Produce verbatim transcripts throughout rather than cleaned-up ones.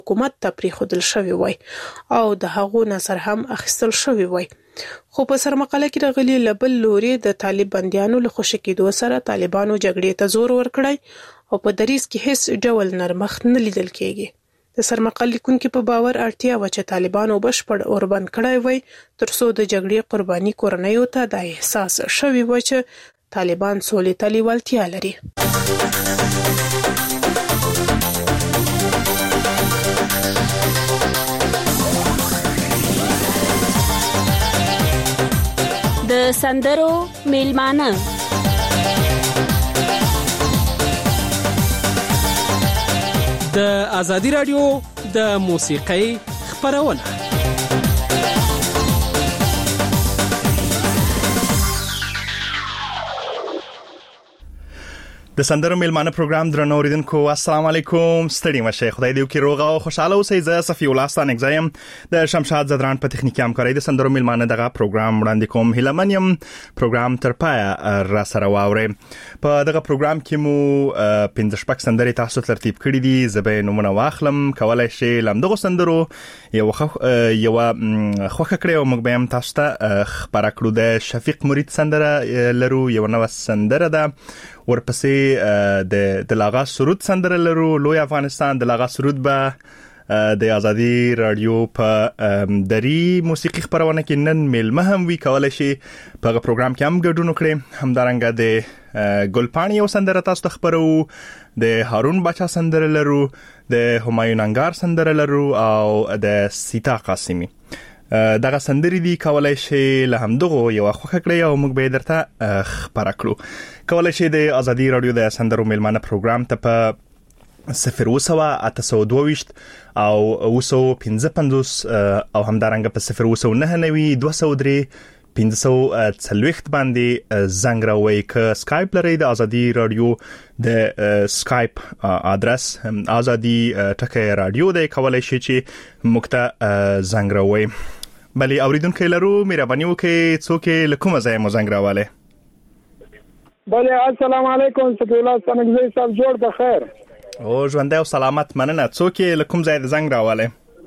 حکومت ته پریښودل شوی وای او د هغو نظر هم اخیستل شوی وای. خو په سرمقاله کې راغلي لبل لوري د طالب بنديانو له خوشی کېدو سره طالبانو جګړې ته زور ورکړی او په دریځ کې هیڅ ډول نرمښت نه لیدل کېږي. د سرمقال لیکونکو په باور اړتیا و چې طالبانو بشپړ اوربند کړی وای ترڅو د جګړې قرباني کورنیو ته د احساس شوی و چې طالبان سولې ته لیوالتیا لري. د سندرو میلمانه د ازادي رادیو د موسیقۍ خبرونه. د سندرو میلمانه پروګرام درنو اوریدونکو السلام علیکم. ستړي مشه خدای دې وکړي روغ او خوشاله اوسئ. زه صفی الله ستان اگزایم د شمشاد زدران په تخنیکی همکارۍ د سندرو میلمانه دغه پروګرام وړاندې کوم. هیلمنیم پروګرام تر پای را سره واوري. په دغه پروګرام کې مو پنځه شپږ سندرې تاسو ترتیب کړې دي. زه نمونه واخلم کولای شي لمدغه سندرو یو یو خوخه کړی او موږ به هم تاسو ته خبره کړو. د شفیق مرید سندره لرو یو نو سندره ده. ورپسې د د لاغا سرود سندره لرو لوی افغانستان. د لاغا سرود به د ازادي رادیو په دری موسیقي خبرونه کې نن میلمه هم وی کولای شي په پروګرام کې هم ګډون وکړي. همدارنګه د ګلپانی یو سندره تاسو ته خبرو. د هارون بچا سندره لرو. د همایون انګار سندره لرو او د سیتا قاسمی. دغه سندري دي کولای شي له همدغه یو خوخه کړی او موږ به درته خبره کړو. کولای شي د ازادي رادیو د سندرو میلمانه پروګرام ته په صفر وسوه اته سوه دوه ویشت او وسوه پنځه پنځوس او همدارنګه په صفر وسوه نهه نوي دوه سوه درې پنځه سوه څلوېښت باندې زنګ راوړئ. که سکایپ لرئ د ازادي رادیو د سکایپ ادرس ازادي ټکی رادیو دی کولای شي چې موږ ته زنګ راوړئ. بلی اوریدونکو لرو مهرباني وکړئ څوک له کومه ځایه مو زنګ راواله. بلی السلام علیکم صفی الله سنگزی صاحب جوړ بخیر. او ژوندی او سلامت مننه. څوک له کوم ځایه زنګ راواله؟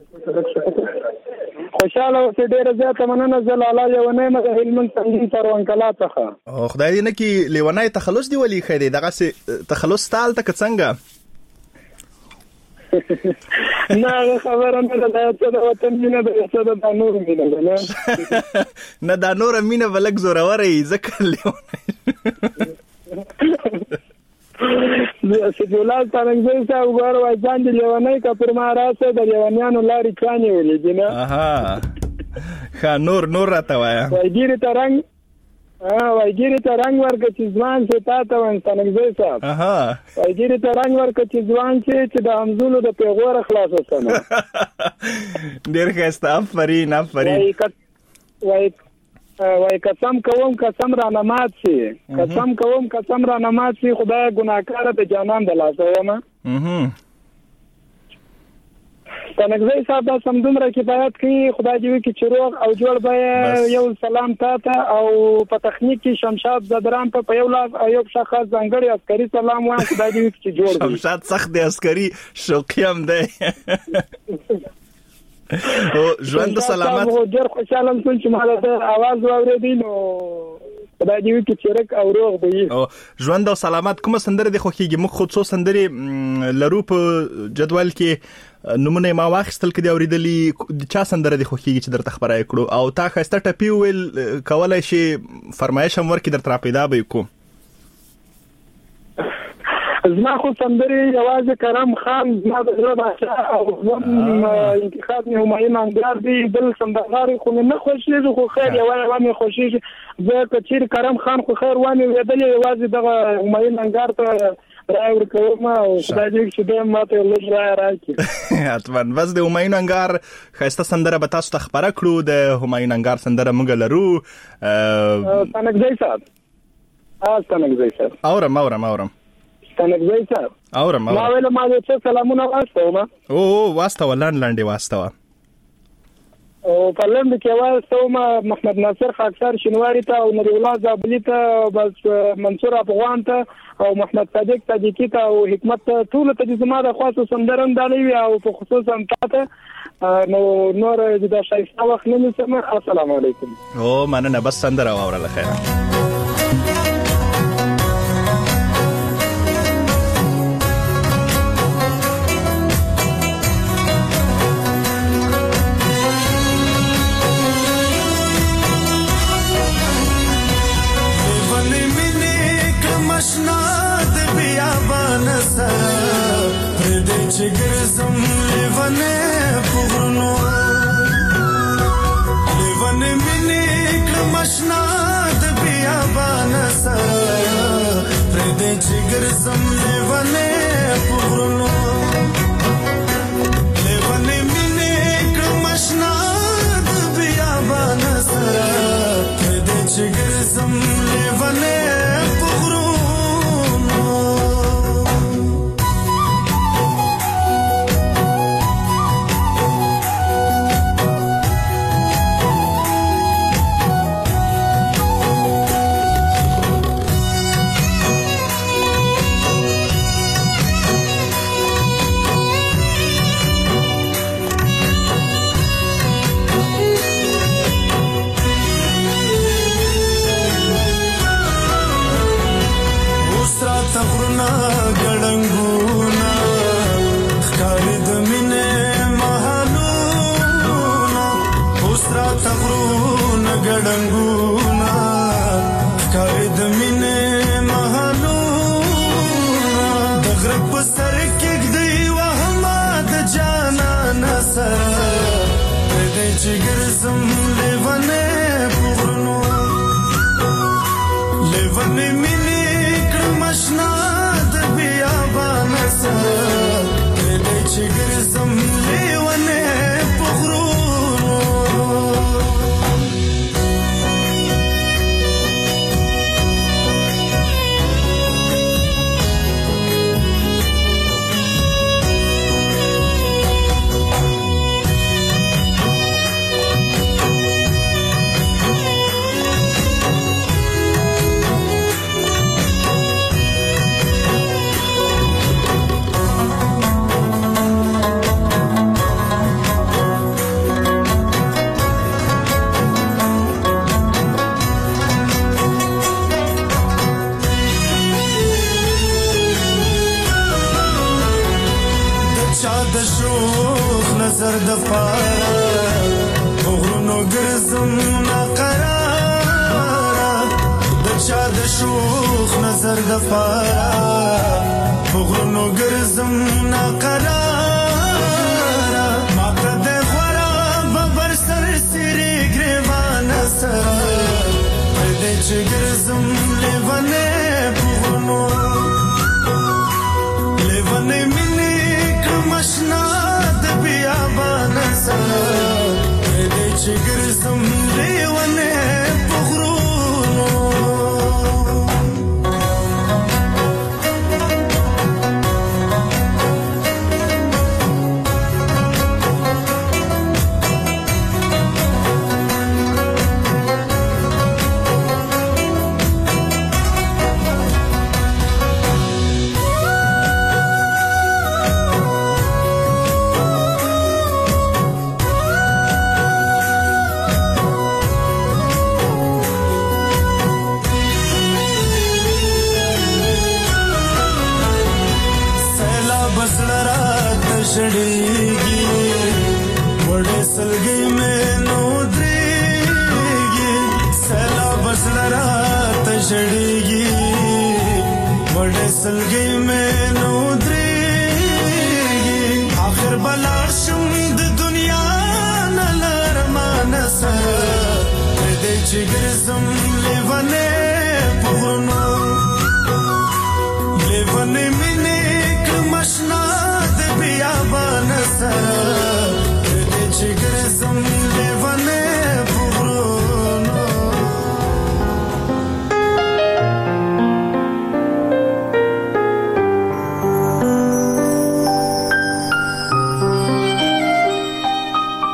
خوشاله اوسئ ډیره زیاته مننه. زه لالا لیونی د هلمند سنګین ترونکلا څخه. او خدای دې نه کې لیونی تخلص دی ولي خیر دغه تخلص تال تک څنګه؟ نه خبره نه ده چې د وطن مینه د څه د نور مینه ده نه د نور مینه ولک زورورې ځکه لیونی. سجولال ترنګزی صاحب وګوره وای ځان دی لیونی که پر ما راسه د لیونیانو لارې چانې ولیدي نه. اها ښه نور نور راته وایه. وای ګیرې ته رنګ وای ګیرې ته رنګ ورکړه چې ځوان شي تا ته وایم ترنګزی صاحب. وای ګیرې ته رنګ ورکړه چې ځوان شي چې د همزولو د پیغوره خلاص وسنه. ډېر ښایسته افرین افرین. وای وای قسم کوم قسم را نمات شي قسم کوم قسم را نمات شي خدای ګناهکار د جانان د لاسه ومه. تنګزی صاحب دا سم دومره کفایت کوي. خدای دې وکړي چې روغ او جوړ به یو سلام تا ته او په تخنیک کې شمشاد زدران ته په یو لاس او یو شخص ځانګړي عسکري سلام وایم. خدای دې وکړي چې جوړ شمشاد سخت دی عسکري شوقي هم دی. او ژوند سلامت. ډېر خوشاله یم چې مالا د आवाज واورېدی نو خدای دې وکړي چې رک او روغ به وي. او ژوند او سلامت. کومه سندره دې خوښیږي؟ موږ خو څو سندرې لرو په جدول کې نمونه ما واخیستل کې دی اوریدلې چا سندره دې خوښیږي چې درته خبره کړو او تا خسته ټپی ویل کولای شي فرمایش هم ورکړي درته پیدا به کو. زما خو سندرې یوازې کرم خان زما د زړه بادشاه او زم انتخاب مې همایون انګار دی. بل سندرغاړي خو مې نه خوښېږي خو خیر یوه یوه مې خوښېږي. زه که چیرې کرم خان خو خیر وامې ویدلې یوازې دغه همایون انګار ته رای ورکوم او خدای دې وکړي چې دی ماته یو لږ رای راکړي. حتما بس د همایون انګار ښایسته سندره به تاسو ته خبره کړو. د همایون انګار سندره موږ لرو. تنګزی صاحب تنګزی صاحب اورم اورم اورم تنګزی صاحب اورم ما ویل ما دې څه سلامونه واستوم. او واستو لاندې لاندې واستو. او په لند کې واسطه ما محمد ناصر خاکسار شنواری ته او نبی الله زابلی ته بس منصور افغان ته او محمد صادق صدیقی ته او حکمت ته ټول ته زما د خاصو سندرن دالوي او په خصوصا ته نو نور د شایسته وخت نه سم. السلام علیکم. او مننه بس سندره واوره خیر. Çigirzim livane pugrno livane minik maşna de biyabana sa prede çigirzim livane pugrno livane minik maşna de biyabana sa prede çigirzim livane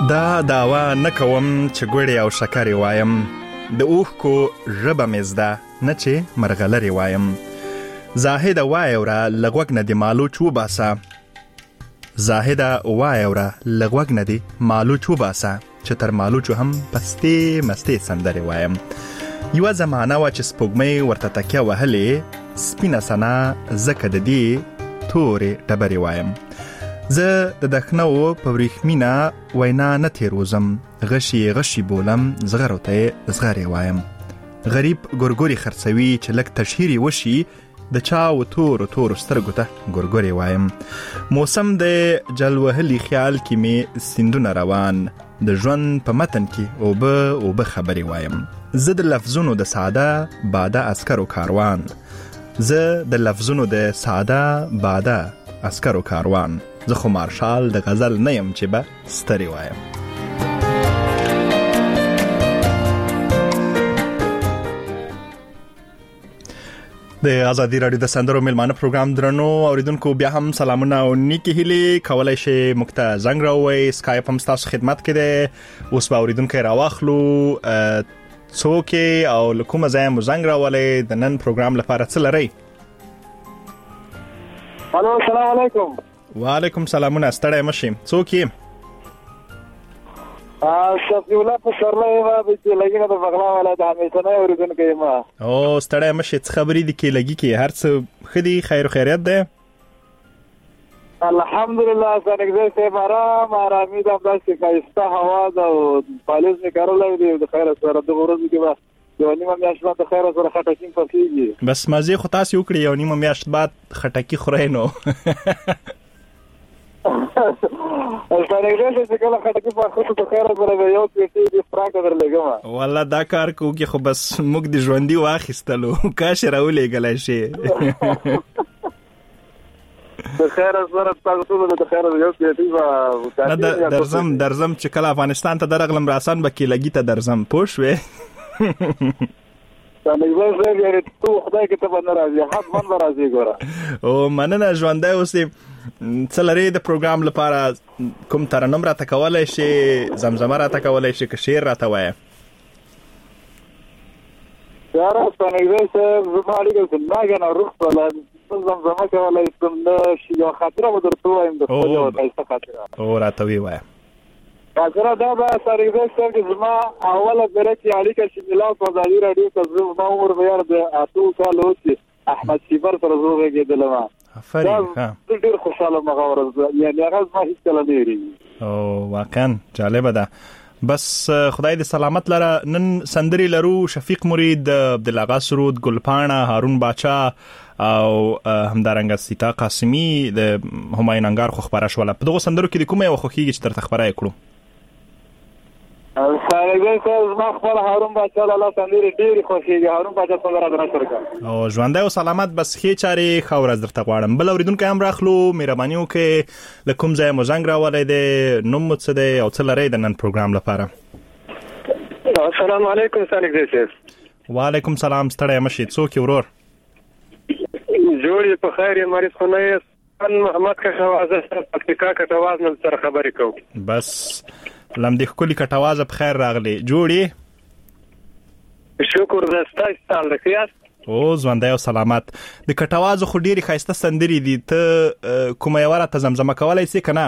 دا داوا نه کوم چې ګوړې او شکرې وایم، د اوښکو ژبه مې زده نه چې مرغلرې وایم. زاهده وایوره له غوږ نه دې مالوچ وباسه، زاهده وایوره له غوږ نه دې مالوچ وباسه، چې تر مالوچو هم پستې مستې سندرې وایم. یوه زمانه وه چې سپوږمۍ ورته تکیه وهلې، سپینه سنا ځکه د دې تورې ډبرې وایم. زه د دښنو په وریښمینه وینا نه تیروزم، غشي غشي بولم زغرو ته یې زغرې وایم. غریب ګورګوري خرڅوي چې لږ تشهیري وشي، د چا و تورو تورو سترګو ته ګورګوري وایم. موسم د جلوهلي خیال کې مې سیندونه روان، د ژوند په متن کې اوبه اوبه خبرې وایم. زه د لفظونو د ساده باده عسکرو کاروان، زه د لفظونو د ساده باده عسکرو کاروان، زه خو مارشال د غزل نه یم چې به سترې وایم. د ازادي رادیو د سندرو میلمانه پروګرام درنو اوریدونکو بیا هم سلامونه او نیکی هیلې. کولای شئ موږ ته زنګ راووئ، سکایپ هم ستاسو خدمت کې دی. اوس به اوریدونکي راواخلو څوک او له کومه ځایه مو زنګ راولی، د نن پروګرام لپاره څه لرئ؟ الو السلام علیکم. وعلیکم سلامونه، ستړی مشئ. څوک یې؟ صفی الله پسرلی ما چې لګینه د بغلا ولایت همیشنی اوریدونکی یم. او ستړی مشئ، څه خبرې دي کې لګي کې هر څه ښه دي، خیر و خیریت دی؟ الحمدلله سنګزی صاحب آرام آرامي ده، همداسې ښایسته هوا ده او پالیز مې کرلی دی د خیره سره. دغه ورځو کې به یوه نیمه میاشت بعد د خیره سره خټکي پخېږي. بس مزې خو تاسې وکړي، یو نیمه میاشت بعد خټکي خورئ نو سنګزی چې کله خټکي پخه شو د خیره سره به یو پیسې دې فراکه درلېږم. والله دا کار کوو کې خو بس موږ د ژوندي واخیستلو، کاش یې راولېږلی شي. د خیره سره تاسو د خیره یو پیسې به درځم درځم چې کله افغانستان ته درغلم راسان به کېلګي ته درځم، پوه شوې؟ سنګزی صاحب یعنې تو خدای کې ته به نه راځي، حتما به راځي. ګوره او مننه، ژوندی اوسې. څه لرې د پروګرام لپاره؟ کوم ترنم راته کولی شي، زمزمه راته کولی شي، که شعر راته وایه؟ یاره سنګزی صاحب زما اړیکه زندګۍ نه روغ شوله، زمزمه کولی شم نه شي. یوه خاطره به درته ووایم، د خپل یوه ښایسته خاطره. او راته ویې وایه. خاطره دا به سنګزی صاحب چې زما اوله پېره کې اړیکه چې میلاو په ازادي راډیو ته زه زما عمر به یاره د اتو کالو اوس چې احمد شیبر سره زه وغږېدلم. افرین. زه ډېر خوشحاله یم هغه ورځ، یعنې هغه زما هېڅکله نه هېرېږي. او واقعا جالبه ده. بس خدای دې سلامت لره. نن سندرې لرو، شفیق مرید، عبدالآغا سرود، ګلپاڼه، هارون باچا او همدارنګه سیتا قاسمي، د همایون انګار خو خپره شوله. په دغو سندرو کې د کومه یوه خوښېږي چې درته خپره یې کړو؟ سنګزی صاحب زما خپل هارون باچا لاله سندرې ډېرې خوښېږي. هارون باچا څنګه راته نشر کړه. او ژوندی او سلامت. بس ښې چارې، ښه ورځ درته غواړم. بل اورېدونکی هم راخلو، مهرباني وکړئ له کوم ځایه مو زنګ راولی دی، نوم مو څه دی او څه لرئ د نن پروګرام لپاره؟ السلام علیکم سنګزی صاحب. وعلیکم سلام، ستړی مشئ. څوک یې ورور؟ جوړ یې په خیر یې، مریض خو نه یې. محمد کټوازه سره پکتیکا کټواز نن سره خبرې کوو. بس لمدې ښکلي کټوازه په خیر راغلی. جوړ یې؟ شکر ده، ستاسو حال د ښه یاست؟ او ژوندی او سلامت. د کټوازو خو ډېرې ښایسته سندرې دي، ته کومه یوه راته زمزمه کولی شې که نه؟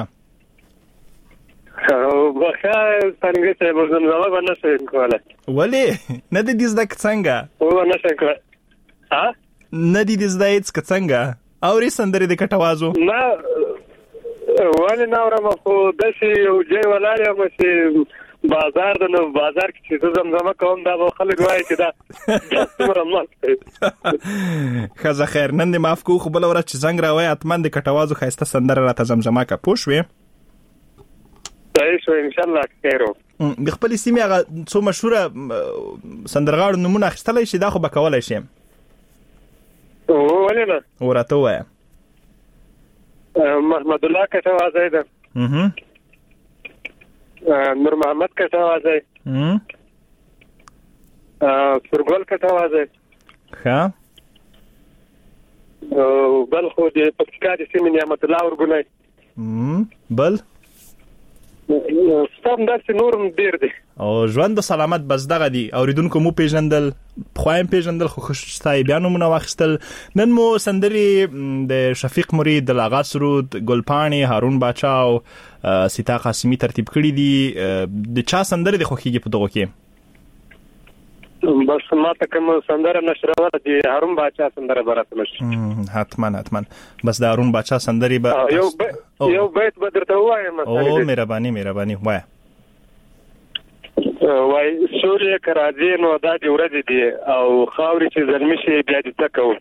بخښه سنګزی صاحب، زمزمه به نه شم کولی. ولې؟ نه دې دې زده که څنګه؟ به نه شم کولی. نه دې دې زده هېڅ که څنګه؟ اورې سندرې د کټوازو؟ نه ولې نه اورم، خو داسې یو ځای ولاړ یم چې بازار ده، نو بازار کې چې زه زمزمه کوم دا به خلک وایي چې دا څومره مست دی. ښځه خیر، نن دې معاف کوو، خو بله ورځ چې زنګ راوایې حتما د کټوازو ښایسته سندره راته زمزمه که، پوه شوې؟ صحیح شو، انشاءالله خیر و. د خپلې سیمې هغه څو مشهوره سندرغاړو نومونه اخیستلی شي؟ دا خو به کولی شي. ولې نه؟ او راته ووایه. محمد الله کټوازی ده، نور محمد کټوازی، سورګل کټوازی، ښه. بل خو د پکتیکا د سیمې نعمت الله ورګونی. بل ستاسو داسې نورم ډیر دي او ژوند د سلامت بس دغه دي اوریدونکو مو پیژندل خوایم پیژندل خو خوشتای بیا نومونه واخیستل. نن مو سندري د شفیق مرید، د لاغا سرود، ګلپاڼي، هارون باچا او سیتا قاسمی ترتیب کړی دي. د چا سندري د خوخيږي په دغه کې؟ بس ما ته کوم سندره نشروه دي هارون باچا سندره براتل شي. حتما حتما بس د هارون باچا سندري به یو یو بیت به درته وایم. او مهرباني مهرباني وای وای سوري کراځي نو د دې ورځې دي او خاوري چې زلمی شي بیا دې تکو.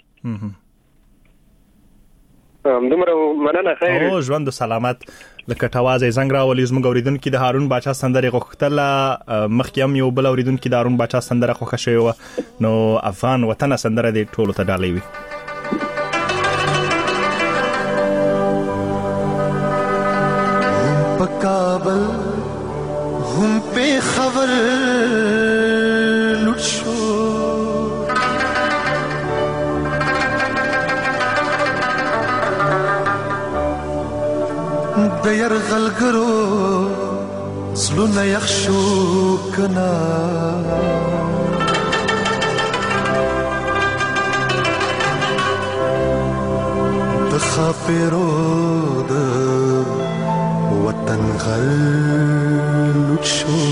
دومره مننه خیر. او ژوند سلامت. لکه تواز زنګ راولې زموږ اوریدونکو د هارون باچا سندره غوښتل، مخکې هم یو بل اوریدونکو د هارون باچا سندره خوښه شوی نو افغان وطن سندره د ټولو ته ډالۍ وي. په کابل هم په خبر لوټ شو د یرغلګرو زلونه یخ شو کنا د خاپیرو د وطن غل لوټ شو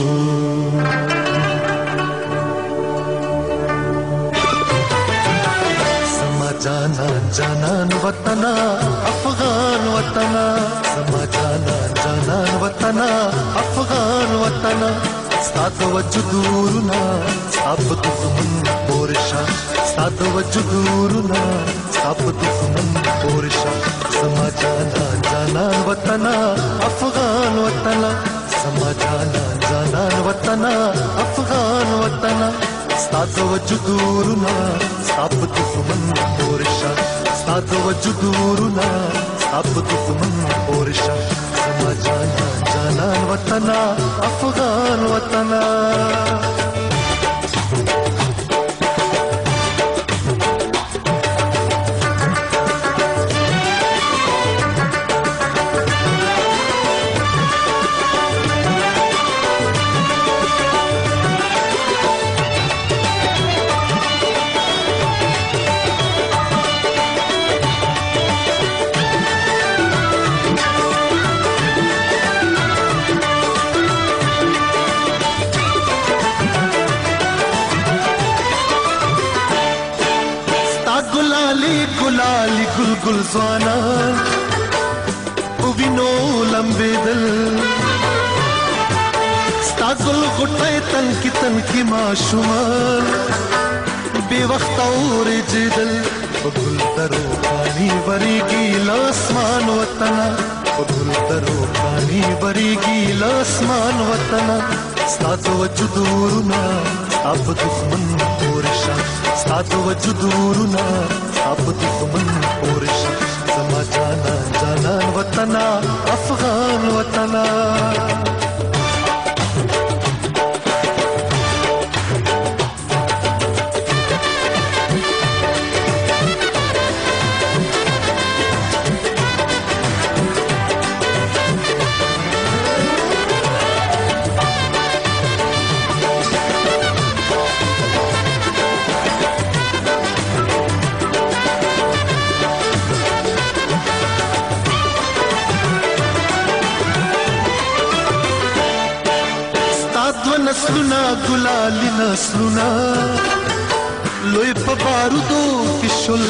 سما جانا جانان وطنا افغان وطنا سما جانا جانان وطنا افغان وطنا ستاد وجودورنا اب دښمن پورشا ستاد وجودورنا اب دښمن پورشا سما جانا جانان وطنا افغان وطنا سما جانا جانان وطنا افغان وطنا ستاد وجودورنا اب دښمن پورشا ستاد وجودورنا اب دښمن پورشا سما جانا جانان وطنا افغان وطنا गुलाली गुल गुल ज़वाना उबिनो लंबे दिल स्ता गुल गुटे तन की तन की माशुमान बेवक्त और जिदल गुल दरो पानी बरीगी लासमान वतना गुल दरो पानी बरीगी लासमान वतना स्ता वजुदूरना अब दुश्मन पोरशा स्ता वजुदूरना अब दुश्मन पोरशा समा जाना जानान वतना अफगान वतना नस्लुना गुलाली नस्लुना लोई पबारुदो किशुल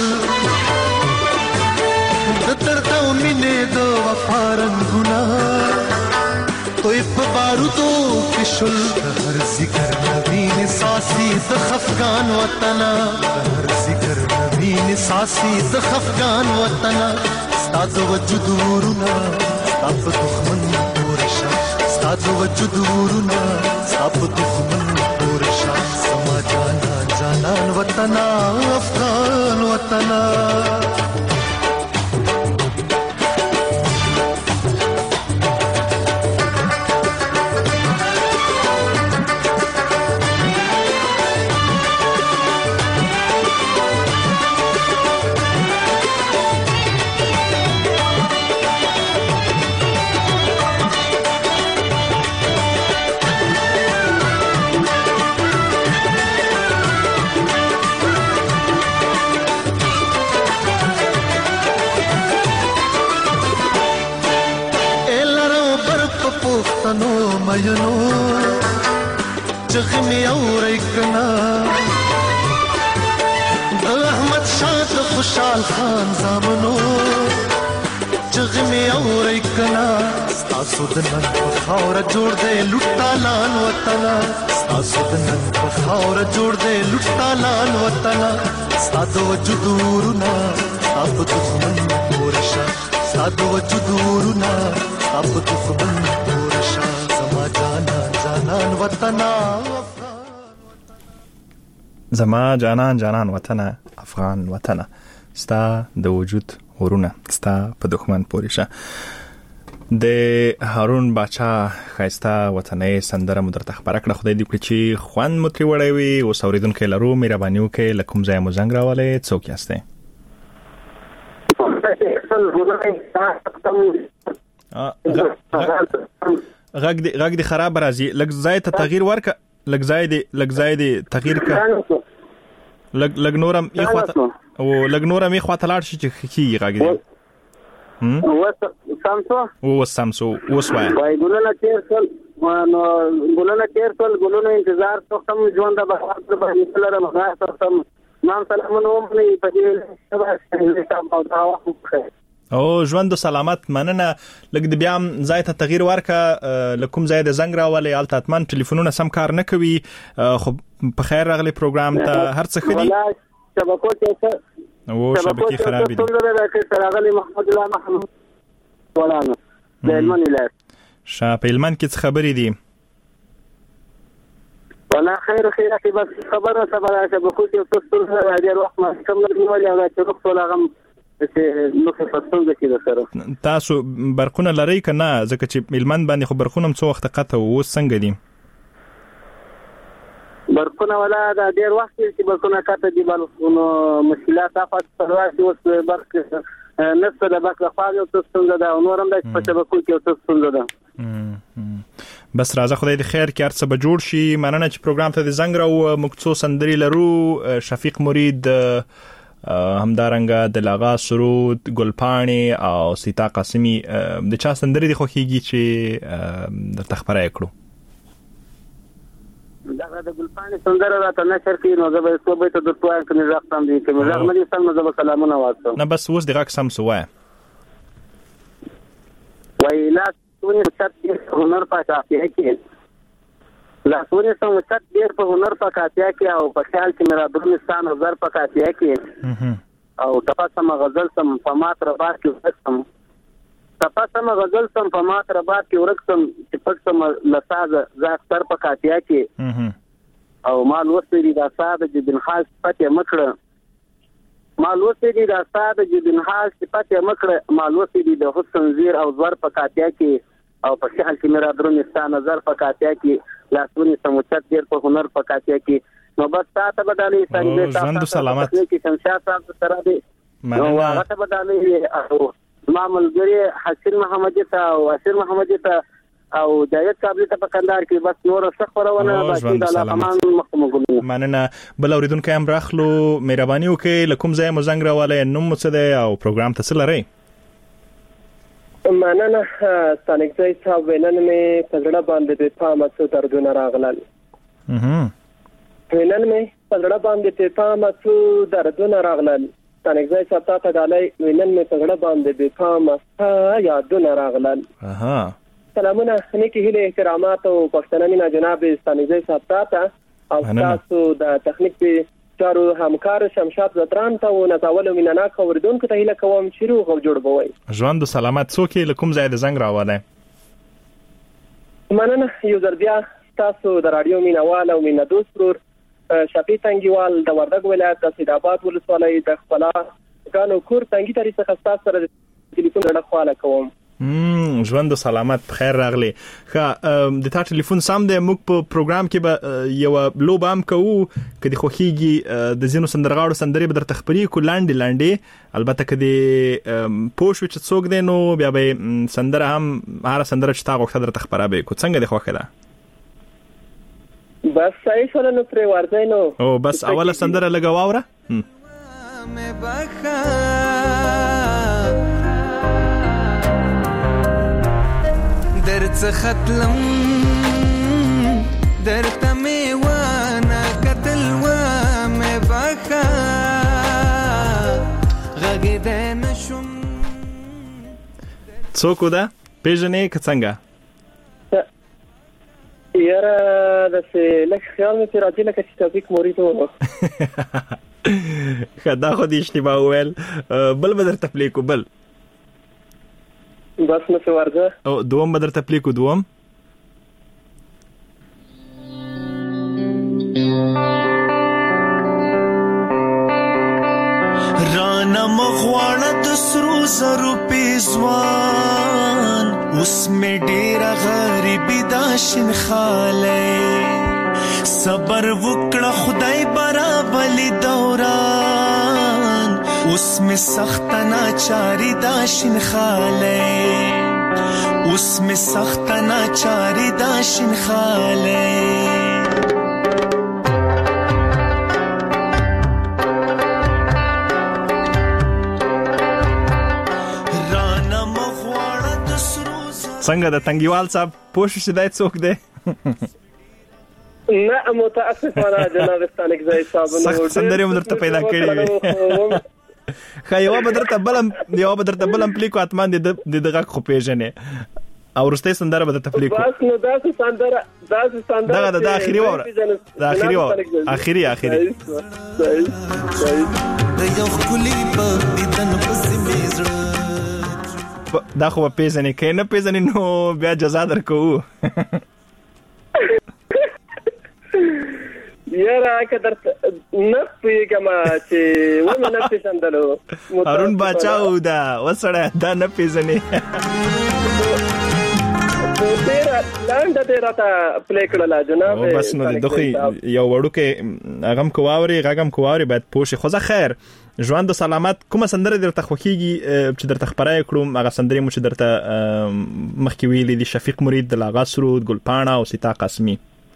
दर्दा मिने दो वफारंगुना तोई पबारुदो किशुल हर जिगर नवीन सासी द खफगान वतना हर जिगर नवीन सासी द खफगान वतना स्ताद वजुदूरना अब दुश्मन पोरशा स्ताद वजुदूरना अब दुश्मन पोरशा समा जाना जानान वतना अफगान वतना پښتنو مینو چغې مې اورئ کنا د احمد شاه د خوشحال خان زامنو چغې مې اورئ کنا ستاسو د نن په خاوره جوړ دی لوټالان وطنه ستاسو د نن په خاوره جوړ دی لوټالان وطنه ستا د وجود ورونه ستا په دښمن پورشه ستا د وجود ورونه ستا په دښمن پورشه زما جانان جانان وطنه زما جانان جانان وطنه افغان وطنه ستا د وجود ورونه ستا په دښمن پورشه د هارون باچا خایسته وطنۍ سندره مو درته خبره کړه. خدای دې وکړي چې خوند مو ترې وړی وي. اوس اورېدونکی لرو، مهرباني وکړئ له کوم ځایه مو زنګ راولی، څوک یاستئ؟ غږ دې خراب راځي، لږ ځای ته تغییر ورکړه، لږ ځای دې لږ ځای دې تغییر کړه، لږ لږ نورم یې خواته او لږ نورم یې خواته لاړ شي چې کېږي غږ دې سامسو او سامسو اوس وای وای ګلونه تیر سول نو ګلونه تیر سول ګلونه انتظار تختم ژوند د بهار په مثال رمضان تختم نام سلامونه ومني په دې او ژوند سلامت مننه. لګ د بیا ځای ته تغییر ورکا لکم ځای د زنګ راولې التاتمن ټلیفونونه سم کار نه کوي. خو په خیر راغلی پروګرام ته هر څه خدي شبکو ته او شبکې خراب دي. راغلی محمد الله محمد ولانه د هلمند ولایت شاه په هلمند کې څه خبرې دي؟ ولا خیر خیر کې بس خبره خبره شبکو ته تاسو سره ډیر وخت ما کوم نه ولې او چې وخت ولا غم چې نو څه فصل د کې سره تاسو برقونه لري کنه؟ ځکه چې هلمند باندې خو برقونه هم څو وخت قطع او څنګه دي برقونه ولا دا ډیر وخت چې برقونه قطع دي بل نو مشکلات افات سره اوس برق نفس د برق خپل او تاسو دا نورم د شبکو کې تاسو ده. بس راځه خدای دې خیر کې ارڅ به جوړ شي. مننه چې پروګرام ته د زنګ راو. مکڅو سندري لرو، شفیق مرید همدارنګه د لاغا سرود، ګلپاڼي او سیتا قاسمی. د چا سندري د خوخيږي چې د تخبره کړو؟ دا د ګلپاڼي سندره راته نشر کې نو زه به څو به ته د توای کې مزاق تم دي چې مزاق مې سم نو زه به سلامونه واسطم. نه بس اوس دغه سم سوای وای لا څونه ست هنر پاتې کې لا څونه سم ست ډیر په هنر پاتې کې او په خیال کې میرا درمستان نظر پاتې کې او تاسو ما غزل سم په ماتره بار کې وسم تاسو ما غزل سم په ماتره بار کې ورکسم چې پښتم لساز زاک تر پاتې کې او مال وسري دا ساده د بن خاص پته مکړه مال وسري دا ساده د بن خاص پته مکړه مال وسري د حسن زیر او زور پکاتیا کې او په شهر کې میرا درمستان نظر پکاتیا کې لاسونی سموچت ډیر په هنر پکاتیا کې نو بس تاسو بدالي څنګه تاسو سلامت کې شمشاد تاسو سره دي نو هغه بدالي او مامل ګری حسین محمدی ته او حسین محمدی ته او جاوید کابلی ته په کندهار کې بس نور څه خبرونه باقي د علاقمان مخمګلو. مننه. بل اوریدونکو هم راخلو، مهرباني وکړئ لکم ځای مو زنګ راواله نوم څه دی او پروګرام ته څه لري؟ مننه ستانک ځای صاحب، نن مې په زړه باندې د پامه څو دردونه راغلل. اها نن مې په زړه باندې د پامه څو دردونه راغلل. ستانک ځای صاحب ته دالای نن مې په زړه باندې د پامه څو یادونه راغلل. اها سلامونه نیکی هیله احترامات او پښتنه جناب ستانک ځای صاحب ته او تاسو د تخنیک په چارو همکار شمشاد زدران ته او نزاول مینانا خوردونکو ته هیله کوم چې روغ او جوړ بوي. ژوند سلامت. څوک لکم ځای د زنګ راواله؟ مننه. یو ځل بیا تاسو د رادیو مینوال او مینادوس ورور شفیق تنګیوال د وردګ ولایت د سیدآباد ولسوالۍ د خپلا ګانو کور تنګی تاریخ څخه سره ټلیفون راخواله کوم. امم ژوند سلامت. خیر راغلی. ښه د تا ټلیفون سم دی. موږ په پروګرام کې به یو لوب هم کوو کدي خوخيږي د زینو سندرغاړو سندري به درته خبري کو لاندې لاندې. البته کدي پوښ وچ څوک دی نو بیا به سندره هم هر سندره چې تا غوښته درته خبره به کو. څنګه دی خوخه ده؟ بس صحیح سره نو پر ورځي نو او بس اوله سندره لګاوره. مې بخا در درڅ ختلم درته مې ونه کتل ومې بخه غږېدی نشم. څوک ده پیژنې که څنګه؟ یاره داسې لږ خیال مې پرې راځي لکه چې توفیق مرید و. ښه دا خو دې اشتباه وویل. بل به درته پلی کو بل بس نو څه ورځه او دوم به درته پلی کو دوم. رانا مغواړه د سرو زرو پیزوان اوس مې ډېره غریبي دا شینخالی صبر وکړه خدای برابلي دوران اوس مې سخته ناچاري دا شینخالی اوس مې سخته ناچاري دا شینخالی. څنګه د تنګیوال صاحب پوښتنه چې دای څوک دی؟ نه متاسفانه جناب ستانک زای صاحب نو سخت سندرې هم درته پیدا کړې وي. ښه یوه به درته بل هم یوه به درته بل هم پلی کو اتمان د دغه خو پیژنې او وروستۍ سندره به درته پلی کو. بس نو داسې سندره داسې سندره دغه د اخري واوره د اخري واوره اخري اخري د یو ښکلي په دیدن پسې مې زړه دا خو به پیژنې که نه پیژنې نو بیا جزا درکوو. یاره که درته نه پوهېږم چې ومې نه پېژندلو. هارون باچا و دا وسړی دا نه پیژنې ډېره لنډه دې راته پلی کړله جناب. بس نو د دخې یو وړوکی هغه هم که واورې غږ هم که واورې باید پوه شي. خو زه خیر ژوند و سلامت کومه سندره درته خوښیږي چې درته خپره یې کړم؟ هغه سندرې مو چې درته مخکې ویلي دي شفیق مرید، د لاغا سرود، ګلپاڼه او سیتا قاسمي.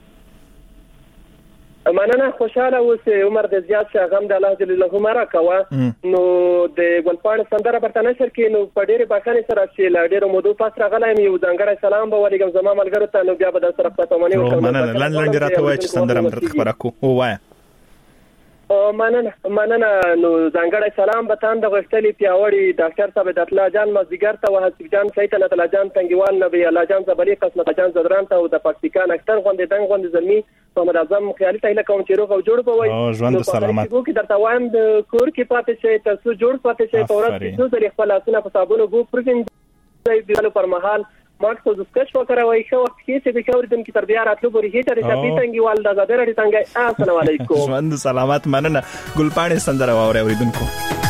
مننه خوشاله اوس عمر د زیات شه غم د الله جل جلاله مرا کوه. نو د ګلپاڼه سندره برته نشر کې نو په ډېرې بخښنې سره چې له ډېرو مودو پس راغلی یم یو ځانګړی سلام به ولېږم زما ملګرو ته نو بیا به در سره خطامنې وکړم. مننه لنډ لنډ راته ووایه چې سندره مو درته خپره کړو. ووایه. مننه مننه نو ځانګړی سلام به تان د غوښتلي پیاوړي ډاکټر صاحب د الله جان مازدیګر ته و حسیب جان سیدنا الله جان تنګیوال نبی الله جان زبلی قسمت جان زدران ته او د پاکستان اکثر غوندې دنګ غوندې زلمی محمد اعظم خیالي ته لکه کوم چې روغ او جوړ بوي. او ژوند سلامت کو کې درته وایم د کور کې پاتې شي تاسو جوړ پاتې شي په ورځ کې څو ځلې خپل اسونه په صابونو ګو پرګن دی پر مهال ماکس او سکچ وکړوي خو وخت کې چې د کوردن کې تر بیا راتلو پورې هیڅ رسپی تنګیوال د زادر لري تنګي. السلام علیکم. ژوند سلامت. مننه. ګلپاڼه سندره واوري اوریدونکو.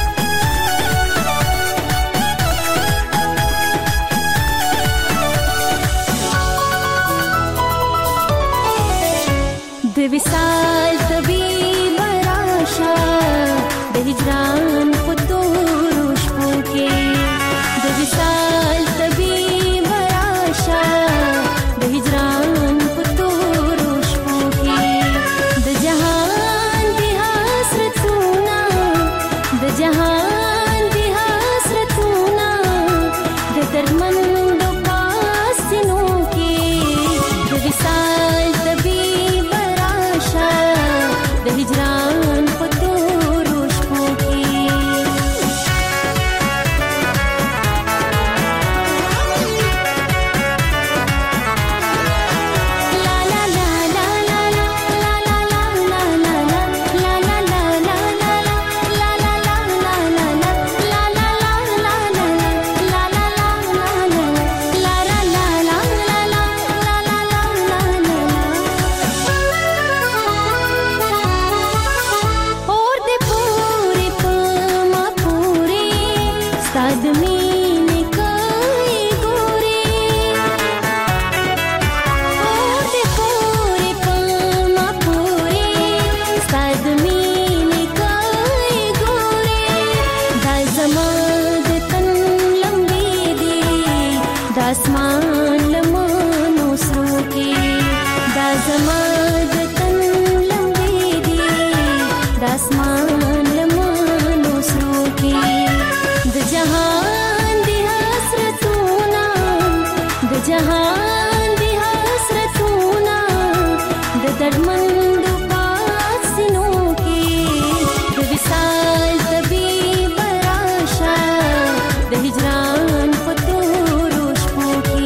د وصال طبيب راشه د هجران په تورو شپو کې د وصال طبيب راشه د هجران په تورو شپو کې د جهان د حسرتونه د جهان د حسرتونه د درمندو پاسینو کې د وصال طبيب د هجران په تورو شپو کې दर्दमंदो पासिनों के د विसाल طبيب راشه د هجران په تورو شپو کې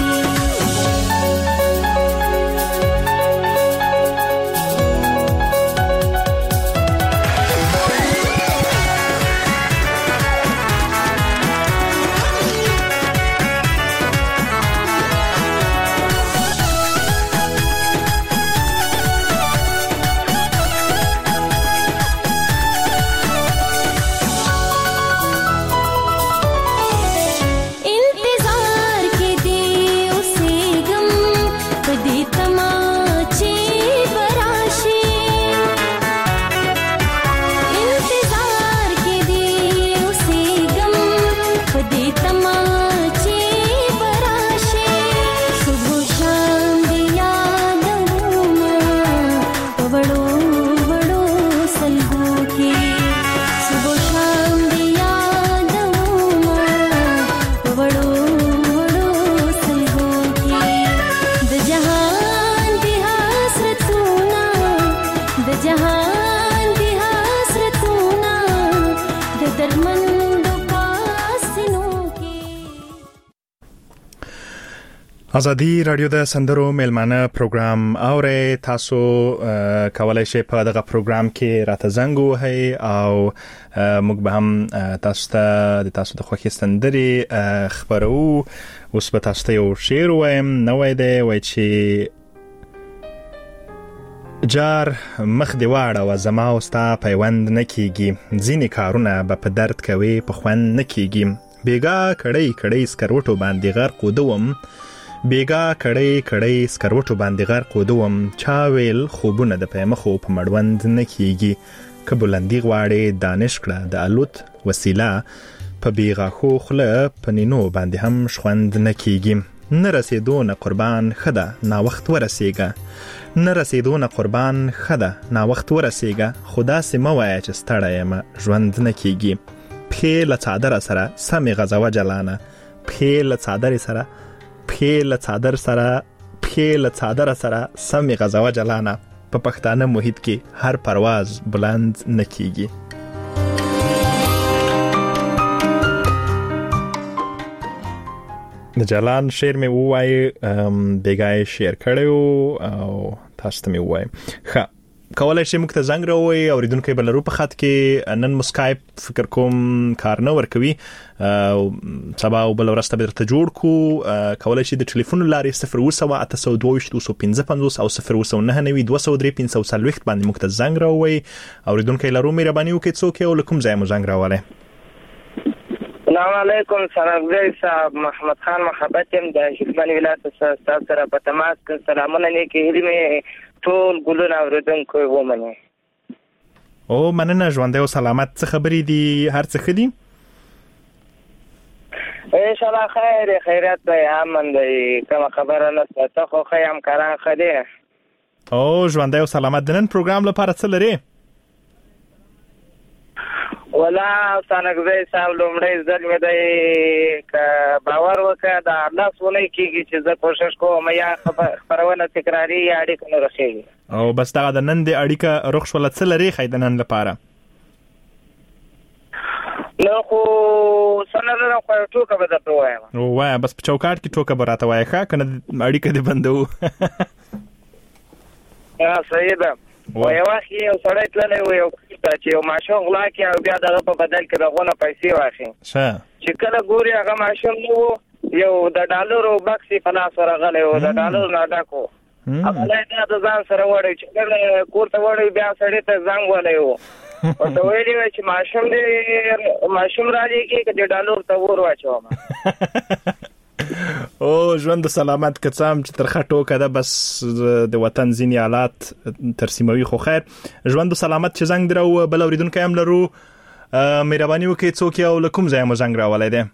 ازادي رادیو د سندرو میلمانه پروګرام اورئ. تاسو کولای شئ په دغه پروګرام کې راته زنګ ووهئ او موږ به هم تاسو ته د تاسو د خوښې سندرې خپرو. اوس به تاسو ته یو شعر ووایم، نوی دی، وایي چې جار مخ دی واړه زما او ستا پیوند نه کیږي، ځینې کارونه به په درد کوي په خوند نه کیږي، بیګا کړی کړی سکروټو باندې غرق ودوم، بیګا کړی کړی سکروټو باندې غرق ودوم، چا ویل خوبونه د پیمخو په مړوند نه کیږي، که بلندی غواړې دانش کړه د الوت وسیله، په بیغاښو خوله په نینو باندې هم شخوند نه کیږي، نه رسیدو نه قربان ښه ده ناوخت ورسیږه، نه رسیدو نه قربان ښه ده ناوخت ورسیږه، خو داسې مه وایه چې ستړی یم ژوند نه کیږي، پښې له څادره سره سمې غځوه جلانه، پښې له څادرې سره پښې له څادر سره پښې له څادره سره سمې غځوه جلانه، په پښتانه محیط کې هر پرواز بلند نه کیږي. د جلان شعر مې ووایي، بیګای شعر کړی او تاسو ته مې ووایي. ښه، کولای شئ موږ ته زنګ راووایئ. اورېدونکی به لرو په خط کې. نن مو سکایپ فکر کوم کار نه ورکوي، سبا او بله ورځ ته به درته جوړ کړو. کولای شئ د ټلیفون له لارې صفر اووه سوه اته سوه دوه ویشت اوه سوه پنځه پنځوس او صفر اووه سوه نهه نوي دوه سوه درې پنځه سوه څلوېښت باندې موږ ته زنګ راووایئ. اورېدونکی لرو، مهرباني وکړئ څوک یې او له کوم ځایه مو زنګ راولی؟ السلام علیکم، سرافزی صاحب، محمد خان محبت یم د شکمن ولایت څخه تاسو سره په تماس کې. سلامونه نیکې هیلې مې ټول ګلونه اورېدونکو ومنئ. او مننه، ژوندی او سلامت. څه خبرې دي؟ هر څه ښه دي؟ انشاءالله خیر خیرات دی، امن دی، کومه خبره نشته. ته خو ښه یې، همکاران ښه دي؟ او ژوندی او سلامت. د نن پروګرام لپاره څه لرې؟ ولا سانګزی صاحب لومړی ځل مې دی که باور وکړه د الله سونی کېږي چې زه کوشش کوم یا خپرونه تکراري یا اړیکه نه رسېږي. او بس دغه د نن د اړیکه رخ شوله. څه لرې ښایي د نن لپاره؟ نو خو څه نه لرم، خو یو ټوکه به درته ووایم. ووایه، بس په چوکاټ کې ټوکه به راته وایه ښه، که نه اړیکه دې بندوو. صحیح ده. و یو وخت یو سړی تللی و یو کور ته چې یو ماشوم غلا کړي او بیا دغه په بدل کې دغونه پیسې واخلي. چې کله ګوري هغه ماشوم نه و، یو د ډالرو بکس یې په لاس ورغلی و، د ډالرو نه ډک و. هغه دا د ځان سره وړی چې کله کور ته وړی بیا سړي ته زنګ ولی و، ورته ویلي وی چې ماشوم دې ماشوم رالیږي که د ډالرو ته ور واچوم. او ژوند سلامت. که څه هم چې ترخه ټوکه ده، بس د وطن ځینې حالات ترسیموي. خو خیر، ژوند سلامت. چې زنګ درو بل اورېدونکی هم لرو، مهرباني وکړئ څوک یې او له کوم ځایه مو زنګ راولی دی؟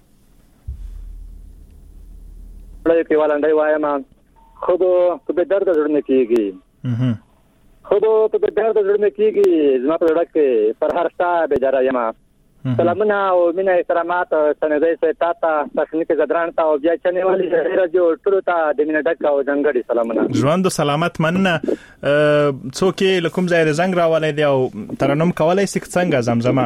لکه والنډی وایم، خود په بې درده زړه نه کېږي، خود په بې درده زړه نه کېږي، زما په زړه کې پر هر ستا بېجاره یم، سلامونه او مینه احترامات سندې سه تا تخنیک زدران تا او بیا چنه والی راډیو ټولو ته د مینه ډک او ځنګړي سلامونه. ژوند سلامت مننه. څوک لکم ځای د زنګ راولې دی او ترنم کولای سي څنګه زمزمه؟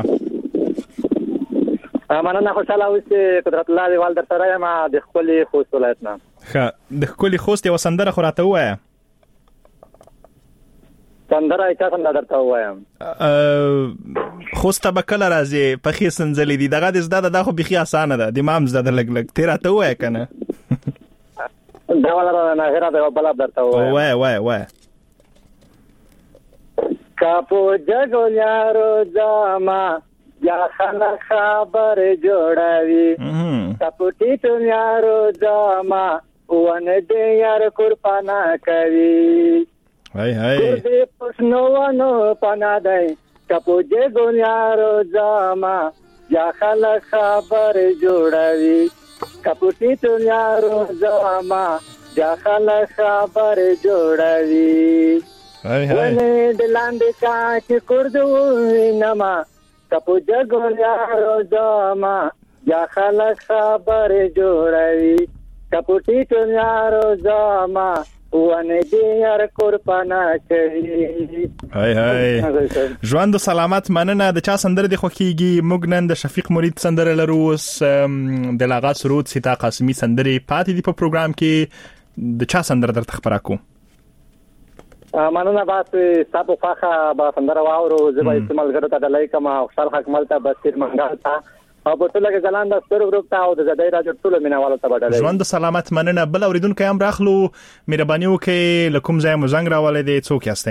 مننه خوشاله اوسې قدرت الله دی والد سره ما د خپل خوست ولایت نه. ښه د خپل خوست یو سندره خو راته وایه. سندره چا څنګه درته وایم؟ خوست به کله راځي پخې سنځلې دي دغه د زده د خو بخي اسانه ده د امام زده لګ لګ تیرا ته وای کنه دا ولا نه غیر دا بل درته وای وای وای وای کاپو جګولیارو جاما یا خلا خبر جوړاوي کاپو ټیټولیارو جاما ونه دې یار قربانا کوي هاي هاي دې پښنو ونو پانا دی کاپو جګولیارو جاما یا خلا خبر جوړاوي کاپو ټیټولیارو جاما یا خلا خبر جوړاوي هاي هاي ونه دلاندې کا چې کړدو نما کپو جګولیارو جاما یا خلک خبر جوړوي کپو ټیټولیارو جاما ونه دې یار قربانا کوي. هاي هاي ژوند سلامت مننه. د چا سندره دی خوکیږي؟ موږ نن د شفیق مرید سندره لرو اوس د لاغا سرود سیتا قاسمی سندره پاتې دی په پروګرام کې. د چا سندره درته خبره کو؟ مننه باسي تاسو فاخه با سندره واورو زبا استعمال غره ته د لایکما خوشال حق ملته بسیر منګال تا او په ټوله کې ځلان د ستر ګروپ ته او د زدای راځو ټوله مینوالو ته بدلای. ژوند سلامت مننه. بل اوریدونکو هم راخلو مهرباني وکړئ لکم ځای مو زنګ راولې دی څوک یاست؟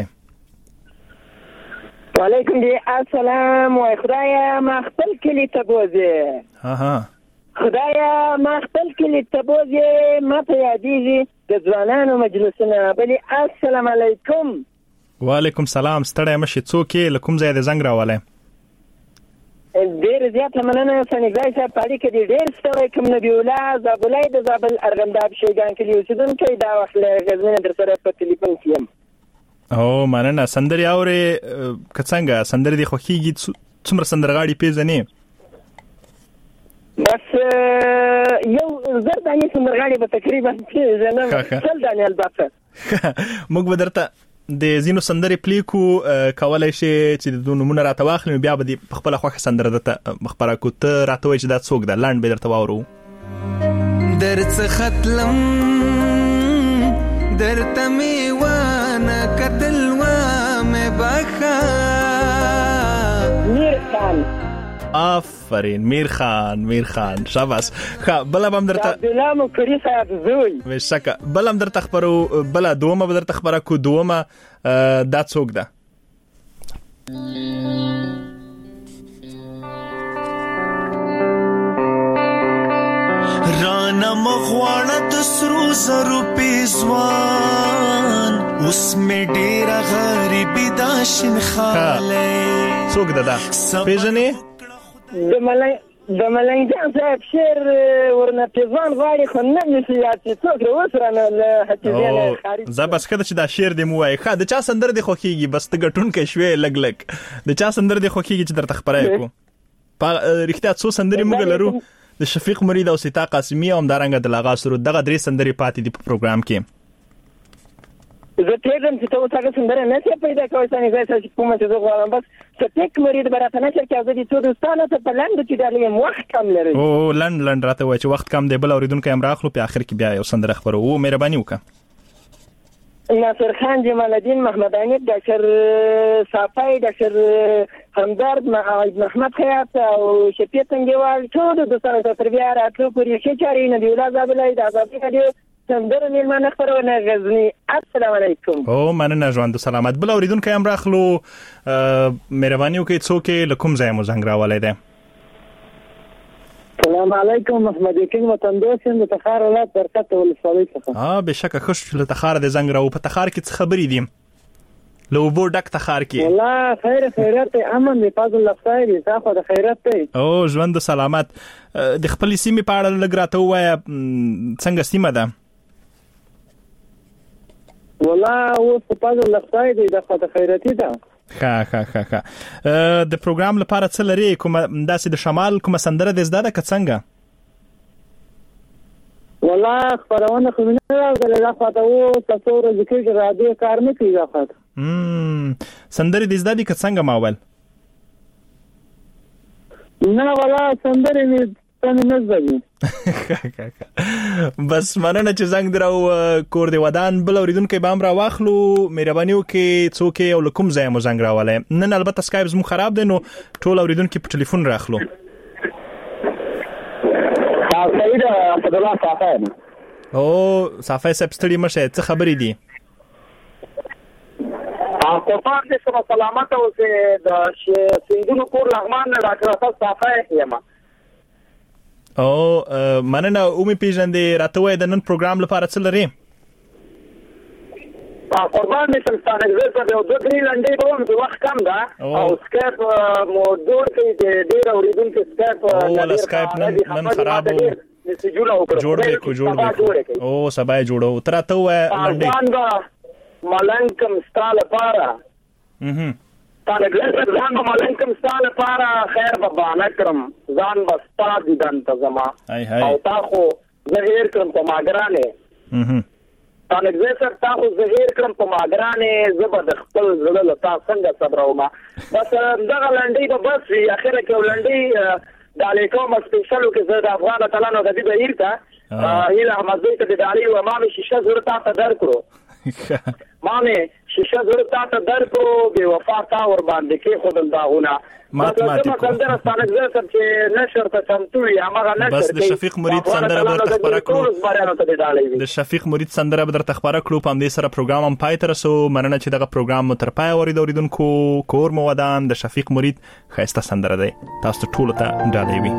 وعلیکم دی السلام و خدایا ما خپل کلی ته بوزي. ها ها خدایا ما خپل کلی ته بوزي ما ته یادېږي د ځوانانو مجلسونه. بلی السلام علیکم. وعلیکم سلام. ستړی مشي څوک لکم ځای د زنګ راولې؟ ډیر زیات مننه سنګای صاحب پاړي کې ډیر ستړی کوم نبی الله زابلای د زابل ارغنداب شیګان کلی اوسیدونکو دا وخت له غزنین در سره په ټلیفون کې یم. او مننه. سندري اوري کڅنګه سندري دی خوخيږي څومره سندرغاړي پیژنې؟ بس یو زر دانی سندرغاړي به تقریبا پیژنم ټول دانی البته. موږ به درته د زینو سندري پلیکو کولای شي چې د نمونه راته واخلم بیا به په خپل خوښه سندره درته مخبره کو. ته راته وای چې دا څوک ده لاند به درته واورو. درڅ ختلم درته می وانه قتل و مې بخا میر خان. آفرین میر خان میر خان شاباس. ښه بل هم درته عبدالله مکری صاحب زوی وشکه بل هم درته خبرو بل دومه به درته خبره کو. دومه دا څوک ده؟ رانا مغواړه د سرو زرو پیزوان اوس مې ډېره غریبي دا شین خاله. څوک ده دا پیژنې؟ د ملنګ د ملنګ جان صاحب شعر ورنه پیزوان غواړي خو نه مې یاد چې څوک وسره نه حتیانه خارج. زه بس کده چې دا شعر دی مو وای. ښه د چا سندره دی خوخيږي؟ بس ته ګټون کې شوي لګ لګ د چا سندره دی خوخيږي چې درته خبره کو؟ په رښتیا څو سندري موږ لرو د شفیق مرید او سیتا قاسمی او همدارنګه د لاغا سرود دغه درې سندري پاتې دی په پروګرام کې. زه تیزم چې ته اوسه سندره نه څه پیدا کوي څنګه ځای چې کومه څه غواړم بس شفیق مرید برته نه چې کاږي د څو دوستانو ته په لاندې کې دالې وخت کم لري. او لند لند راته وای چې وخت کم دی. بل اوریدونکو هم راخلو په اخر کې بیا یو سندره خبرو. او مهرباني وکړه. ناصر خان جمال الدین محمدانی ډاکټر صافی ډاکټر همدرد محمد خیاط او شفیق تنګوال ټول د دوستانو ته تر بیا راتلو پورې ښه چاري نبی الله زابلای د ازادي راډیو سندره میلمانه خبرونه غزنی. السلام علیکم. او مننه ژوند سلامت. بل اوریدونکو هم راخلو مهرباني وکړئ څوک لکم ځای مو زنګ راولې ده؟ السلام علیکم محمد یقین وطن دوستم د تخار ولایت برکت ولسوالۍ څخه. اه بشکه خوش له تخار د زنګ راو. په تخار کې څه خبرې دي؟ لو بو ډک تخار کې والله خیر خیرت امن دی فضل الله خیر صافه د خیرت دی. او ژوند سلامت. د خپل سیمې په اړه لګ راته وای څنګه سیمه ده؟ والله او په فضل الله خیر دی د خیرتي ده. ښه ښه ښه ښه د پروګرام لپاره څه لري کوم داسې د شمال کوم سندره د زده ده که څنګه والله خبرونه خو نه راغله لا فاتو تاسو ورځ کې راډیو کار نه کوي ځکه امم سندره د زده دي که څنګه ما ول نه والله سندره نه څنګه نه زده بس مننه چې زنګ درو کور دی ودان بل اوریدونکو به امر واخلو مهرباني وکي څوک یو لکم ځای مو زنګ راولای نن البته سکایپ زمو خراب دی نو ټول اوریدونکو په ټلیفون راخلو سعید اسد الله صافی او صافی سبستړي مشه څه خبرې دي په پاره د سلامت او د سیندونو کور لغمان راکړه صافی یم او مننه اومې پیژندې راته وای د نن پروګرام لپاره څه لري قربان دې ستاسو زه د دوه درې لنډې په وخت کم ده او سکایپ مو دور کې د ډیر اوریدونکو سکایپ او سکایپ نن نن خراب وو جوړ دې کو جوړ دې او سبا جوړو تر ته وای لنډې ملنګم ستاله پاره اها تانه ګلځ ځان به ملنګم ستاله پاره خیر به باندې کرم ځان به ستاد دي تزما او تاسو زهیر کرم په ماګرانه اها تانه ګلځ تاسو زهیر کرم په ماګرانه زبر د خپل زړه له تاسو څنګه صبر وما بس دغه لنډي به بس وی اخره کې ولنډي د الیکوم سپیشلو کې زه د افغان تعالی نو د دې بهیر ته هیله مزید د دالي و امام شیشه زړه تاسو درکړو مامه شیشه زړه تاسو درکو به وفا تا ور باندې کې خودل داونه ماتماتیکو سندره ستانه زړه چې نشر ته چمتوي هغه نشر بس د شفیق مرید سندره به تخبره کړو د شفیق مرید سندره به تخبره کړو په دې سره پروګرام هم پای تر سو مننه چې دغه پروګرام مو تر پای اوریدونکو کور مو ودان د شفیق مرید خاصه سندره ده تاسو ټول ته ډالۍ وي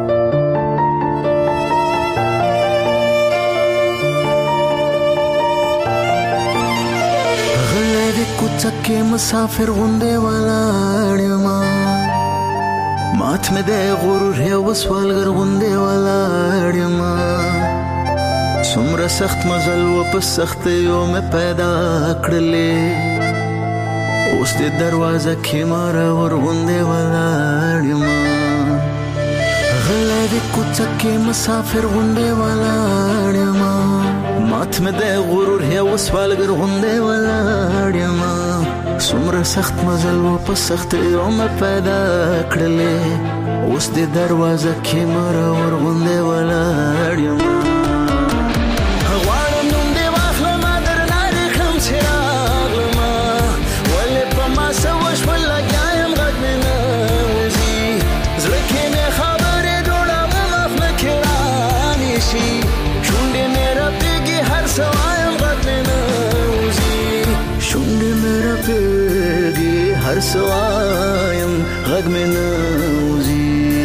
کوڅه مسافر غونډه ولاړما مات مې د غرور یو وسوالګر غونډه ولاړما څومره سخت مزل و په سخت یو مې پیدا کړلې اوس د دروازه کې مار ور غونډه ولاړما غلې د کوڅه مسافر غونډه ولاړما مات مې د غرور یو وسوالګر غونډه ولاړما څومره سخت مزل و په سخت یو مې پیدا کړلې اوس د دروازه کې مار ور غونډه ولاړما غواړم نوم دې واخلم درنه رخم چې راغلم ولې په ما سوش ولګایم غږ مې نه وځي زړه کې مې خبرې جوړوم مخ کې رانیشي شونډې مې رپېږي هر سوایم غږ مې نه وځي شونډې مې رپېږي هر سوایم غږ مې نه وځي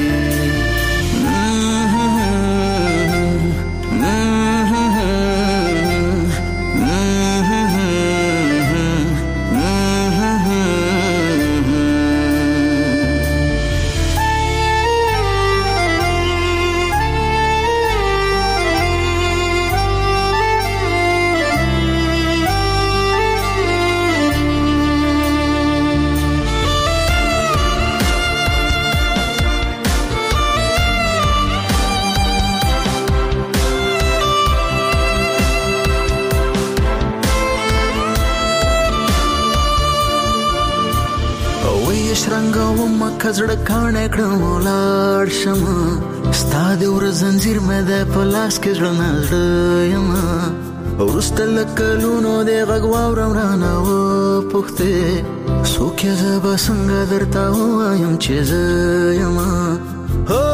کزړه کانه کړم ولار شمه ستاد ور زنجیر مې د پلاس کې ژوند یم ورستل کلونو د غږ واورم رانه و پخته سوکه زب څنګه درتا وایم چې زم هو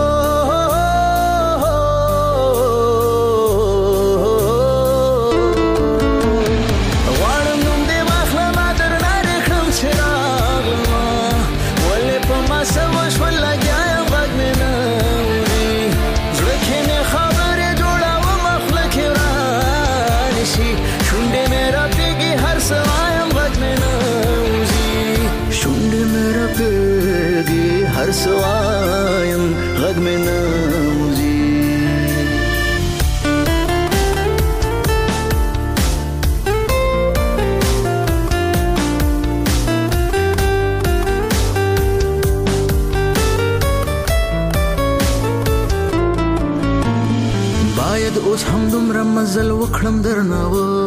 هر سوایم غږ مې نه وځي هم دومره مزل وکړم درنه و